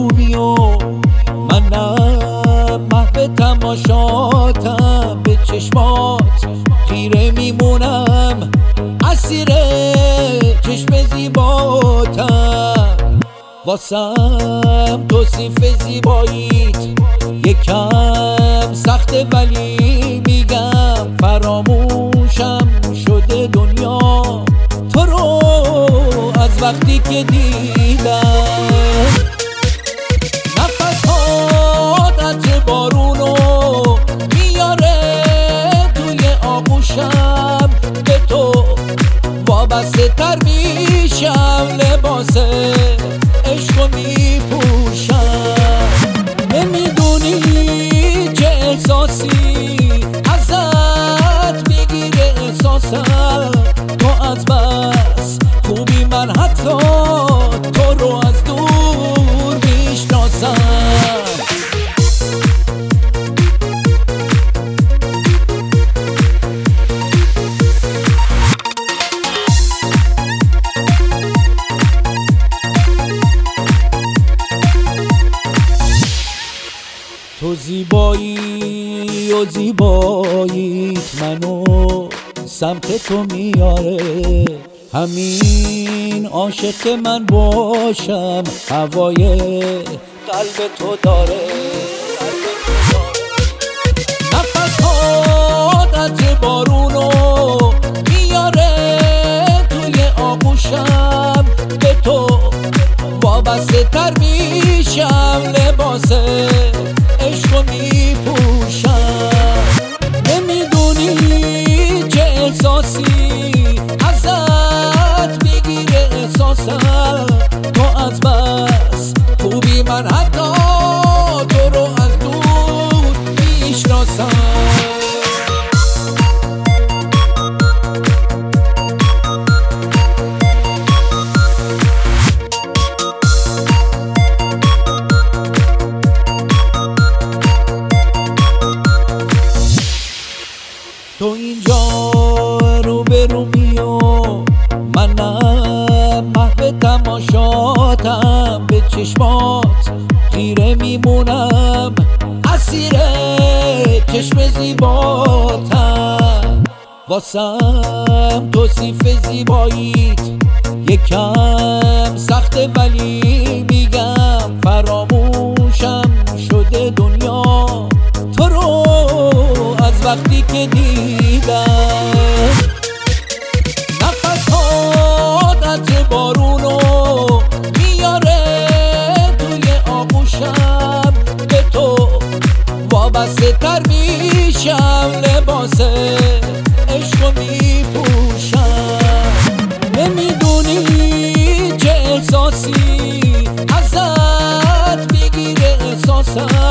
روبی و منم محو تماشاتم، به چشمات خیره میمونم، اسیر چشم زیباتم. واسم توصیف زیباییت یکم سخته، ولی میگم فراموشم شده دنیا تو رو از وقتی که دیدم. نفسات عطر بارونو میاره توی آغوشم، به تو وابسته تر میشم، لباس عشقو میپوشم. نمیدونی چه احساسی ازت میگیره احساسم، تو از بس خوبی من حتی تو رو از دور میشناسم. تو زیبایی و زیباییت منو سمت تو میاره، همین عاشق من باشم هوای قلب تو داره. نفسات عطر بارونو میاره توی آغوشم، به تو وابسته تر میشم، لباس عشقو میپوشم. نمیدونی چه احساسی ازت میگیره احساسم، تو از بس خوبی من حتی تو رو از دور میشناسم. تو اینجا رو به رو میو، منم محو تماشاتم، به چشمات خیره میمونم، اسیر چشم زیباتم. واسم توصیف زیباییت یکم سخته، ولی میگم فراموشم شده دنیا تو رو از وقتی که دیدم. نفسات عطر بارونو میاره توی آغوشم، به تو وابسته تر میشم، لباس عشقو میپوشم. نمیدونی چه احساسی ازت میگیره احساسم،